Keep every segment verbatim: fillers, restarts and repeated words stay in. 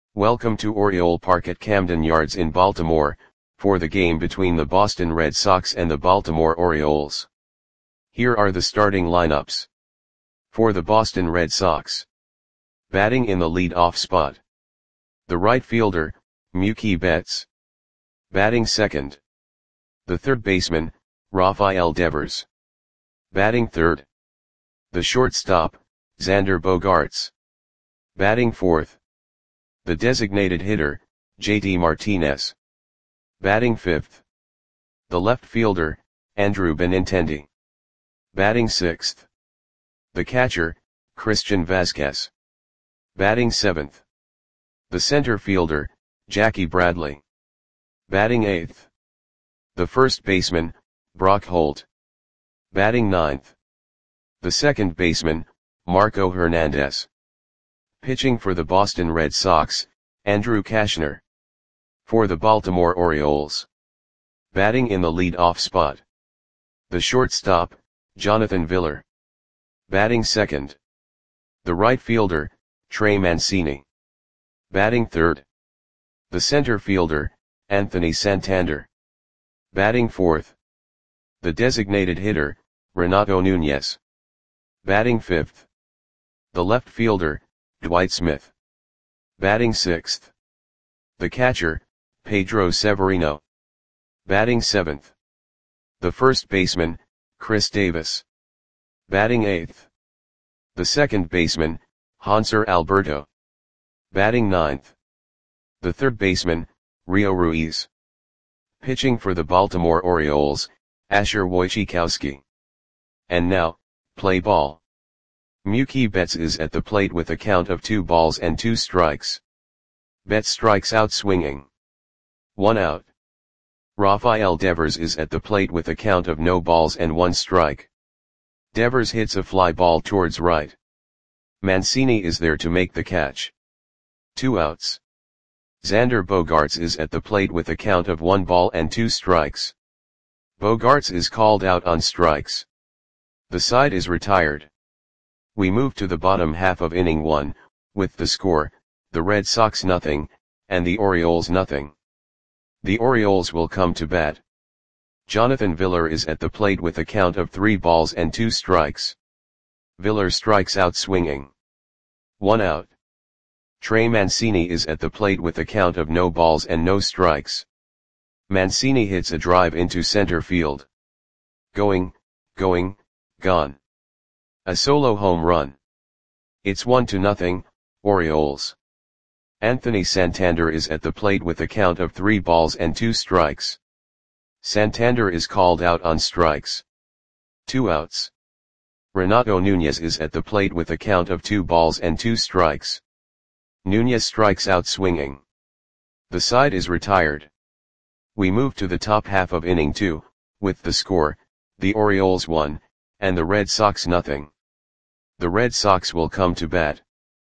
Welcome to Oriole Park at Camden Yards in Baltimore, for the game between the Boston Red Sox and the Baltimore Orioles. Here are the starting lineups. For the Boston Red Sox. Batting in the lead-off spot. The right fielder, Mookie Betts. Batting second. The third baseman, Rafael Devers. Batting third. The shortstop, Xander Bogaerts. Batting fourth. The designated hitter, J D Martinez. Batting fifth. The left fielder, Andrew Benintendi. Batting sixth. The catcher, Christian Vazquez. Batting seventh. The center fielder, Jackie Bradley. Batting eighth. The first baseman, Brock Holt. Batting ninth. The second baseman, Marco Hernandez. Pitching for the Boston Red Sox, Andrew Cashner. For the Baltimore Orioles. Batting in the lead-off spot. The shortstop, Jonathan Villar. Batting second. The right fielder, Trey Mancini. Batting third. The center fielder, Anthony Santander. Batting fourth. The designated hitter, Renato Nunez. Batting fifth. The left fielder, Dwight Smith. Batting sixth. The catcher, Pedro Severino. Batting seventh. The first baseman, Chris Davis. Batting eighth. The second baseman, Hanser Alberto. Batting ninth. The third baseman, Rio Ruiz. Pitching for the Baltimore Orioles, Asher Wojciechowski. And now, play ball. Mookie Betts is at the plate with a count of two balls and two strikes. Betts strikes out swinging. One out. Rafael Devers is at the plate with a count of no balls and one strike. Devers hits a fly ball towards right. Mancini is there to make the catch. Two outs. Xander Bogaerts is at the plate with a count of one ball and two strikes. Bogaerts is called out on strikes. The side is retired. We move to the bottom half of inning one, with the score, the Red Sox nothing, and the Orioles nothing. The Orioles will come to bat. Jonathan Villar is at the plate with a count of three balls and two strikes. Villar strikes out swinging. One out. Trey Mancini is at the plate with a count of no balls and no strikes. Mancini hits a drive into center field. Going, going, gone. A solo home run. It's one to nothing, Orioles. Anthony Santander is at the plate with a count of three balls and two strikes. Santander is called out on strikes. Two outs. Renato Nunez is at the plate with a count of two balls and two strikes. Nunez strikes out swinging. The side is retired. We move to the top half of inning two, with the score, the Orioles one, and the Red Sox nothing. The Red Sox will come to bat.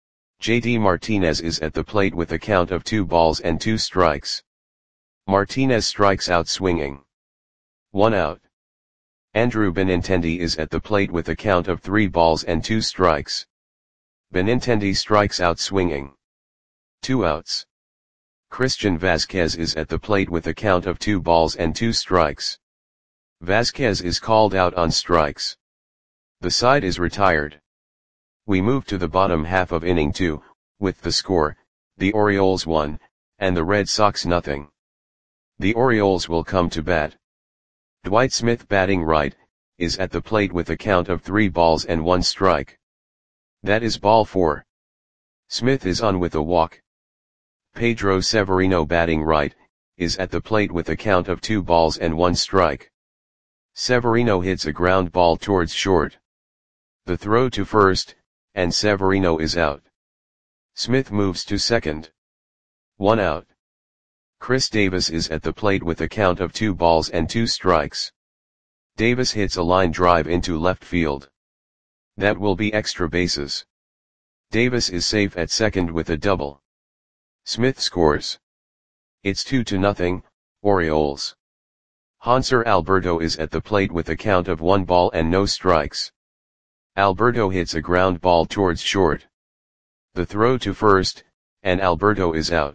J D Martinez is at the plate with a count of two balls and two strikes. Martinez strikes out swinging. One out. Andrew Benintendi is at the plate with a count of three balls and two strikes. Benintendi strikes out swinging. Two outs. Christian Vazquez is at the plate with a count of two balls and two strikes. Vazquez is called out on strikes. The side is retired. We move to the bottom half of inning two, with the score, the Orioles one, and the Red Sox nothing. The Orioles will come to bat. Dwight Smith batting right, is at the plate with a count of three balls and one strike. That is ball four. Smith is on with a walk. Pedro Severino batting right, is at the plate with a count of two balls and one strike. Severino hits a ground ball towards short. The throw to first, and Severino is out. Smith moves to second. One out. Chris Davis is at the plate with a count of two balls and two strikes. Davis hits a line drive into left field. That will be extra bases. Davis is safe at second with a double. Smith scores. It's two to nothing, Orioles. Hanser Alberto is at the plate with a count of one ball and no strikes. Alberto hits a ground ball towards short. The throw to first, and Alberto is out.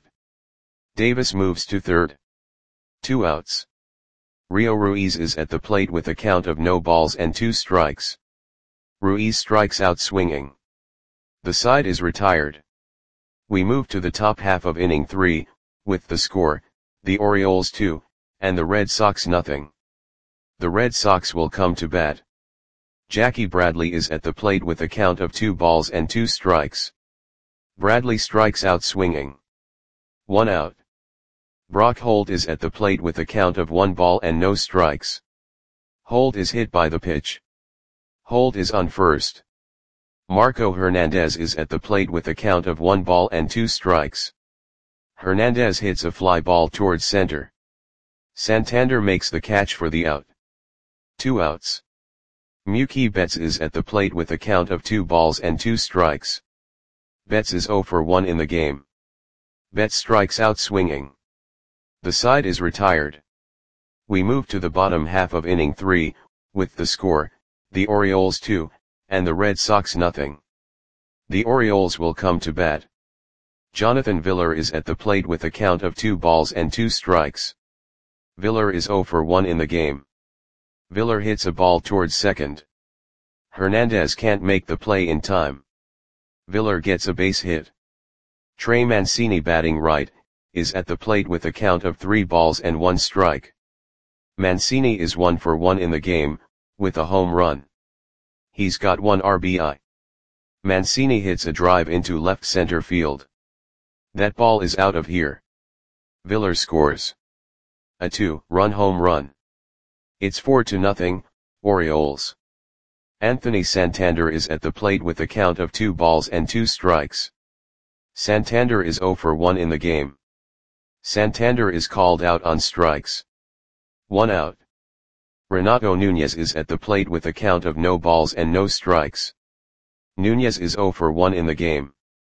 Davis moves to third. Two outs. Rio Ruiz is at the plate with a count of no balls and two strikes. Ruiz strikes out swinging. The side is retired. We move to the top half of inning three, with the score, the Orioles two, and the Red Sox nothing. The Red Sox will come to bat. Jackie Bradley is at the plate with a count of two balls and two strikes. Bradley strikes out swinging. One out. Brock Holt is at the plate with a count of one ball and no strikes. Holt is hit by the pitch. Holt is on first. Marco Hernandez is at the plate with a count of one ball and two strikes. Hernandez hits a fly ball towards center. Santander makes the catch for the out. Two outs. Mookie Betts is at the plate with a count of two balls and two strikes. Betts is oh for one in the game. Betts strikes out swinging. The side is retired. We move to the bottom half of inning three, with the score, the Orioles two, and the Red Sox nothing. The Orioles will come to bat. Jonathan Villar is at the plate with a count of two balls and two strikes. Villar is oh for one in the game. Villar hits a ball towards second. Hernandez can't make the play in time. Villar gets a base hit. Trey Mancini, batting right, is at the plate with a count of three balls and one strike. Mancini is one for one in the game, with a home run. He's got one R B I. Mancini hits a drive into left center field. That ball is out of here. Villar scores a two-run home run. It's four to nothing, Orioles. Anthony Santander is at the plate with a count of two balls and two strikes. Santander is oh for one in the game. Santander is called out on strikes. One out. Renato Nunez is at the plate with a count of no balls and no strikes. Nunez is oh for one in the game.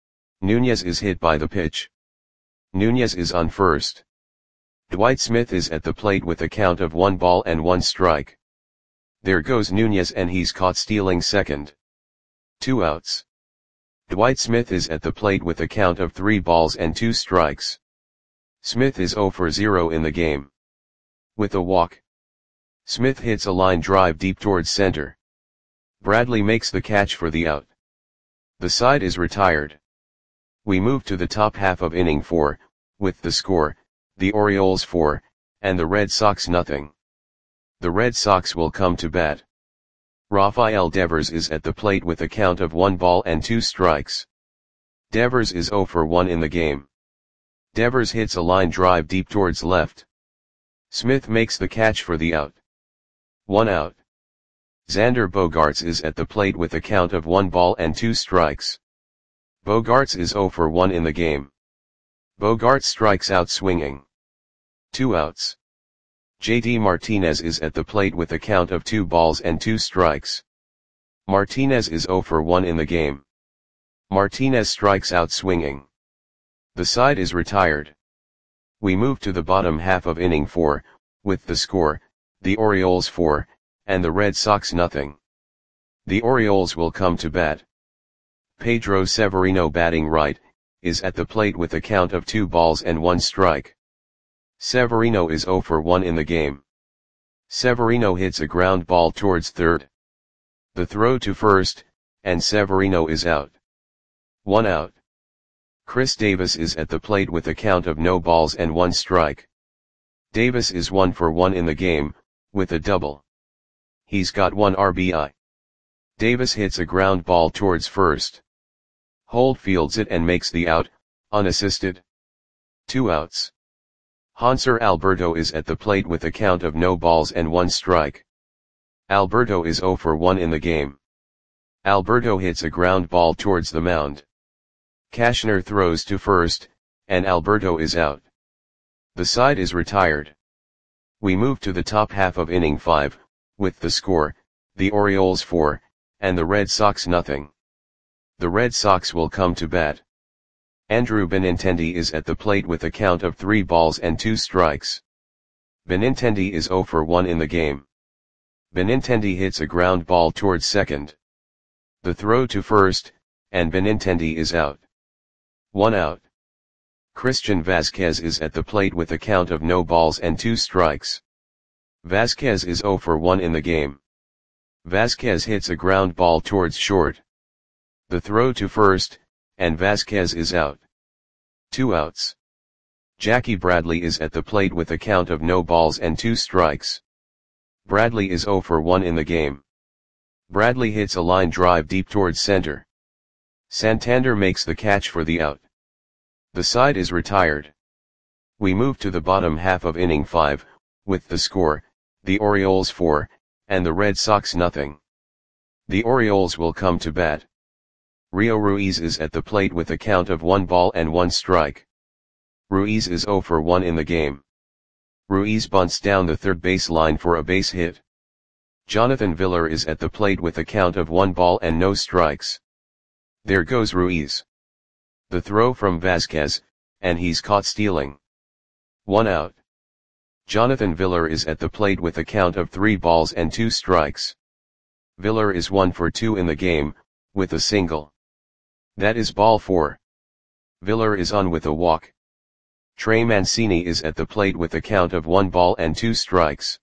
Nunez is hit by the pitch. Nunez is on first. Dwight Smith is at the plate with a count of one ball and one strike. There goes Nunez and he's caught stealing second. Two outs. Dwight Smith is at the plate with a count of three balls and two strikes. Smith is oh for zero in the game. With a walk. Smith hits a line drive deep towards center. Bradley makes the catch for the out. The side is retired. We move to the top half of inning four, with the score, the Orioles four, and the Red Sox nothing. The Red Sox will come to bat. Rafael Devers is at the plate with a count of one ball and two strikes. Devers is oh for one in the game. Devers hits a line drive deep towards left. Smith makes the catch for the out. One out. Xander Bogaerts is at the plate with a count of one ball and two strikes. Bogaerts is oh for one in the game. Bogaerts strikes out swinging. Two outs. J D Martinez is at the plate with a count of two balls and two strikes. Martinez is oh for one in the game. Martinez strikes out swinging. The side is retired. We move to the bottom half of inning four, with the score, the Orioles four, and the Red Sox nothing. The Orioles will come to bat. Pedro Severino, batting right, is at the plate with a count of two balls and one strike. Severino is oh for one in the game. Severino hits a ground ball towards third. The throw to first, and Severino is out. One out. Chris Davis is at the plate with a count of no balls and one strike. Davis is one for one in the game, with a double. He's got one R B I. Davis hits a ground ball towards first. Holt fields it and makes the out, unassisted. Two outs. Hanser Alberto is at the plate with a count of no balls and one strike. Alberto is oh for one in the game. Alberto hits a ground ball towards the mound. Cashner throws to first, and Alberto is out. The side is retired. We move to the top half of inning five, with the score, the Orioles four, and the Red Sox nothing. The Red Sox will come to bat. Andrew Benintendi is at the plate with a count of three balls and two strikes. Benintendi is oh for one in the game. Benintendi hits a ground ball towards second. The throw to first, and Benintendi is out. One out. Christian Vazquez is at the plate with a count of no balls and two strikes. Vazquez is zero for one in the game. Vazquez hits a ground ball towards short. The throw to first, and Vazquez is out. Two outs. Jackie Bradley is at the plate with a count of no balls and two strikes. Bradley is zero for one in the game. Bradley hits a line drive deep towards center. Santander makes the catch for the out. The side is retired. We move to the bottom half of inning five, with the score, the Orioles four, and the Red Sox nothing. The Orioles will come to bat. Rio Ruiz is at the plate with a count of one ball and one strike. Ruiz is zero for one in the game. Ruiz bunts down the third base line for a base hit. Jonathan Villar is at the plate with a count of one ball and no strikes. There goes Ruiz. The throw from Vazquez, and he's caught stealing. One out. Jonathan Villar is at the plate with a count of three balls and two strikes. Villar is one for two in the game, with a single. That is ball four. Villar is on with a walk. Trey Mancini is at the plate with a count of one ball and two strikes.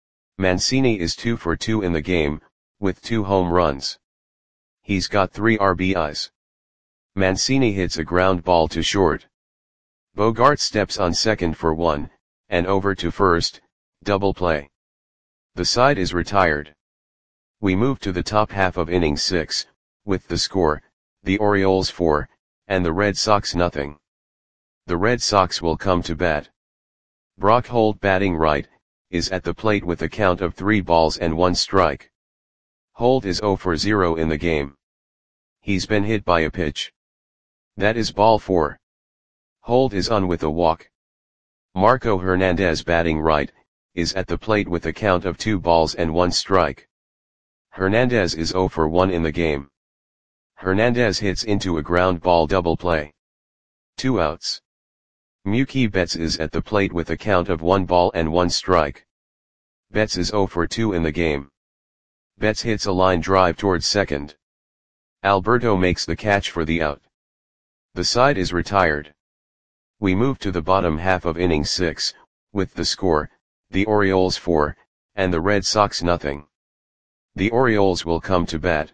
Mancini is two for two in the game, with two home runs. He's got three R B Is. Mancini hits a ground ball to short. Bogart steps on second for one, and over to first, double play. The side is retired. We move to the top half of inning six, with the score, the Orioles four, and the Red Sox nothing. The Red Sox will come to bat. Brock Holt, batting right, is at the plate with a count of three balls and one strike. Holt is zero for zero in the game. He's been hit by a pitch. That is ball four. Holt is on with a walk. Marco Hernandez, batting right, is at the plate with a count of two balls and one strike. Hernandez is zero for one in the game. Hernandez hits into a ground ball, double play. Two outs. Mookie Betts is at the plate with a count of one ball and one strike. Betts is zero for two in the game. Betts hits a line drive towards second. Alberto makes the catch for the out. The side is retired. We move to the bottom half of inning six, with the score, the Orioles four, and the Red Sox nothing. The Orioles will come to bat.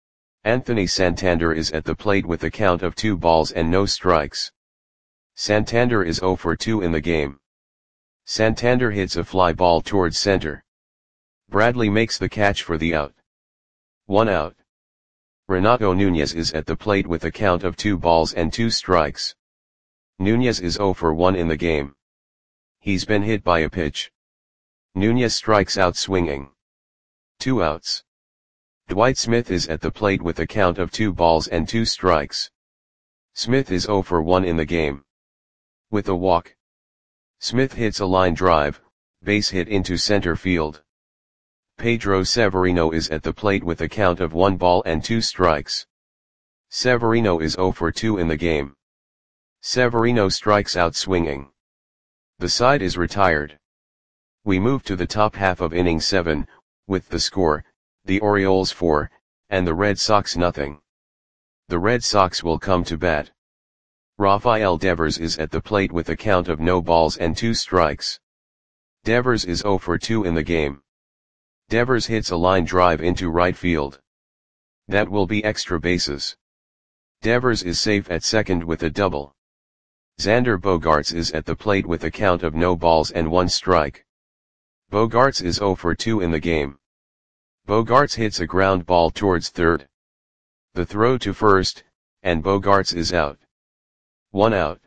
Anthony Santander is at the plate with a count of two balls and no strikes. Santander is zero for two in the game. Santander hits a fly ball towards center. Bradley makes the catch for the out. One out. Renato Nunez is at the plate with a count of two balls and two strikes. Nunez is zero for one in the game. He's been hit by a pitch. Nunez strikes out swinging. Two outs. Dwight Smith is at the plate with a count of two balls and two strikes. Smith is zero for one in the game. With a walk. Smith hits a line drive, base hit into center field. Pedro Severino is at the plate with a count of one ball and two strikes. Severino is zero for two in the game. Severino strikes out swinging. The side is retired. We move to the top half of inning seven, with the score, the Orioles four, and the Red Sox nothing. The Red Sox will come to bat. Rafael Devers is at the plate with a count of no balls and two strikes. Devers is zero for two in the game. Devers hits a line drive into right field. That will be extra bases. Devers is safe at second with a double. Xander Bogaerts is at the plate with a count of no balls and one strike. Bogaerts is zero for two in the game. Bogaerts hits a ground ball towards third. The throw to first, and Bogaerts is out. One out.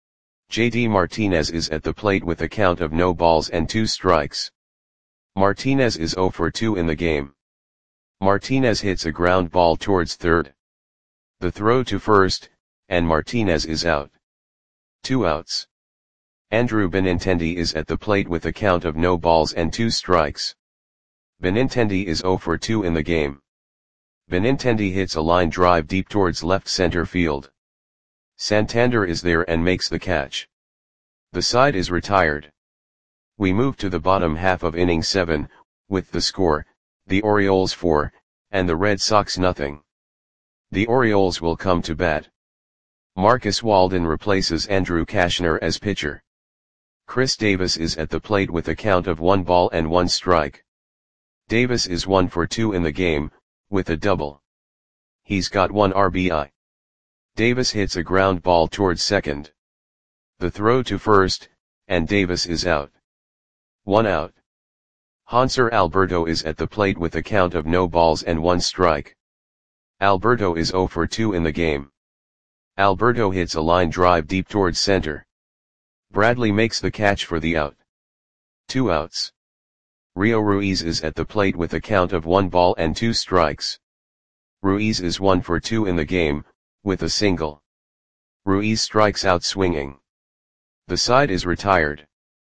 J D Martinez is at the plate with a count of no balls and two strikes. Martinez is zero for two in the game. Martinez hits a ground ball towards third. The throw to first, and Martinez is out. Two outs. Andrew Benintendi is at the plate with a count of no balls and two strikes. Benintendi is zero for two in the game. Benintendi hits a line drive deep towards left center field. Santander is there and makes the catch. The side is retired. We move to the bottom half of inning seven, with the score, the Orioles four, and the Red Sox nothing. The Orioles will come to bat. Marcus Walden replaces Andrew Cashner as pitcher. Chris Davis is at the plate with a count of one ball and one strike. Davis is one for two in the game, with a double. He's got one R B I. Davis hits a ground ball towards second. The throw to first, and Davis is out. One out. Hanser Alberto is at the plate with a count of no balls and one strike. Alberto is zero for two in the game. Alberto hits a line drive deep towards center. Bradley makes the catch for the out. Two outs. Rio Ruiz is at the plate with a count of one ball and two strikes. Ruiz is one for two in the game, with a single. Ruiz strikes out swinging. The side is retired.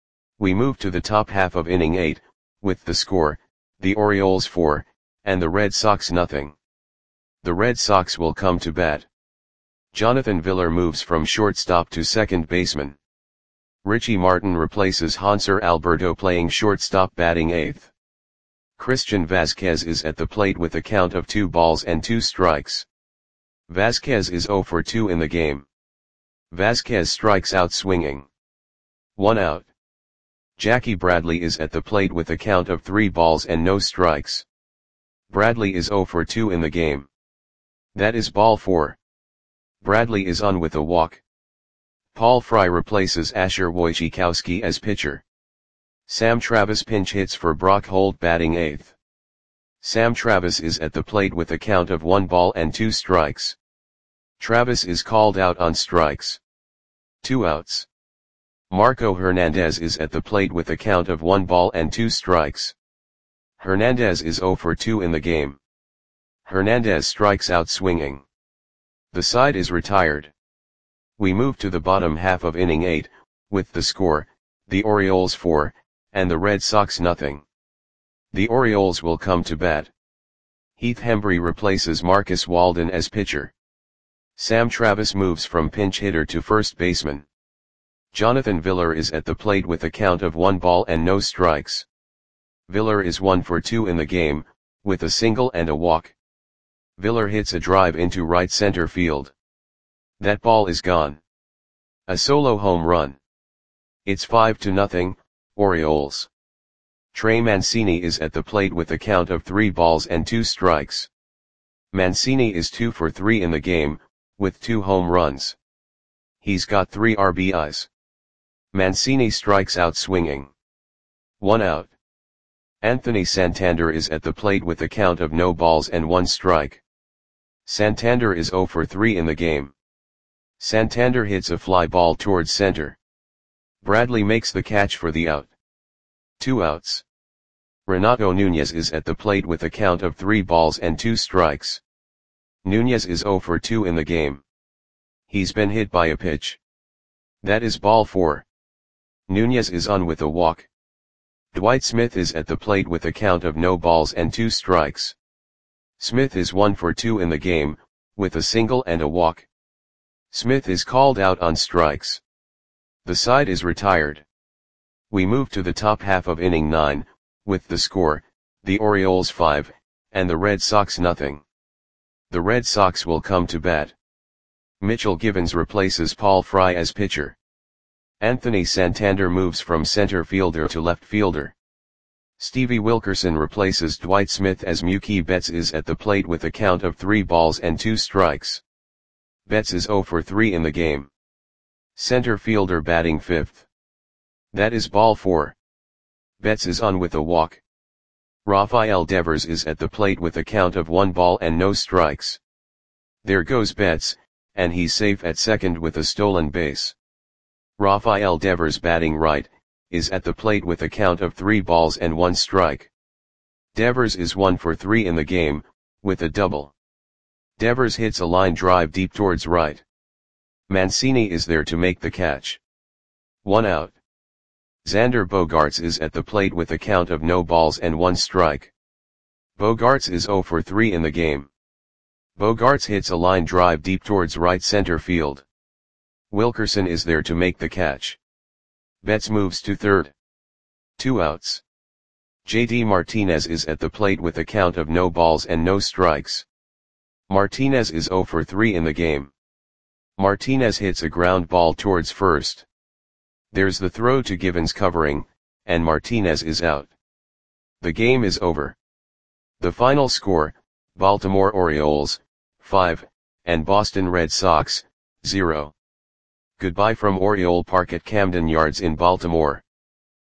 We move to the top half of inning eight, with the score, the Orioles four, and the Red Sox nothing. The Red Sox will come to bat. Jonathan Villar moves from shortstop to second baseman. Richie Martin replaces Hanser Alberto playing shortstop batting eighth. Christian Vazquez is at the plate with a count of two balls and two strikes. Vazquez is zero for two in the game. Vazquez strikes out swinging. One out. Jackie Bradley is at the plate with a count of three balls and no strikes. Bradley is zero for two in the game. That is ball four. Bradley is on with a walk. Paul Fry replaces Asher Wojciechowski as pitcher. Sam Travis pinch hits for Brock Holt batting eighth. Sam Travis is at the plate with a count of one ball and two strikes. Travis is called out on strikes. Two outs. Marco Hernandez is at the plate with a count of one ball and two strikes. Hernandez is zero for two in the game. Hernandez strikes out swinging. The side is retired. We move to the bottom half of inning eight, with the score, the Orioles four, and the Red Sox nothing. The Orioles will come to bat. Heath Hembree replaces Marcus Walden as pitcher. Sam Travis moves from pinch hitter to first baseman. Jonathan Villar is at the plate with a count of one ball and no strikes. Villar is one for two in the game, with a single and a walk. Villar hits a drive into right center field. That ball is gone. A solo home run. It's five to nothing, Orioles. Trey Mancini is at the plate with a count of three balls and two strikes. Mancini is two for three in the game, with two home runs. He's got three R B Is. Mancini strikes out swinging. One out. Anthony Santander is at the plate with a count of no balls and one strike. Santander is zero for three in the game. Santander hits a fly ball towards center. Bradley makes the catch for the out. Two outs. Renato Nunez is at the plate with a count of three balls and two strikes. Nunez is zero for two in the game. He's been hit by a pitch. That is ball four. Nunez is on with a walk. Dwight Smith is at the plate with a count of no balls and two strikes. Smith is one for two in the game, with a single and a walk. Smith is called out on strikes. The side is retired. We move to the top half of inning nine, with the score, the Orioles five, and the Red Sox nothing. The Red Sox will come to bat. Mitchell Givens replaces Paul Fry as pitcher. Anthony Santander moves from center fielder to left fielder. Stevie Wilkerson replaces Dwight Smith as Mookie Betts is at the plate with a count of three balls and two strikes. Betts is zero for three in the game. Center fielder batting fifth. That is ball four. Betts is on with a walk. Rafael Devers is at the plate with a count of one ball and no strikes. There goes Betts, and he's safe at second with a stolen base. Rafael Devers batting right, is at the plate with a count of three balls and one strike. Devers is one for three in the game, with a double. Devers hits a line drive deep towards right. Mancini is there to make the catch. One out. Xander Bogaerts is at the plate with a count of no balls and one strike. Bogaerts is zero for three in the game. Bogaerts hits a line drive deep towards right center field. Wilkerson is there to make the catch. Betts moves to third. Two outs. J D Martinez is at the plate with a count of no balls and no strikes. Martinez is zero for three in the game. Martinez hits a ground ball towards first. There's the throw to Givens covering, and Martinez is out. The game is over. The final score, Baltimore Orioles, five, and Boston Red Sox, zero. Goodbye from Oriole Park at Camden Yards in Baltimore.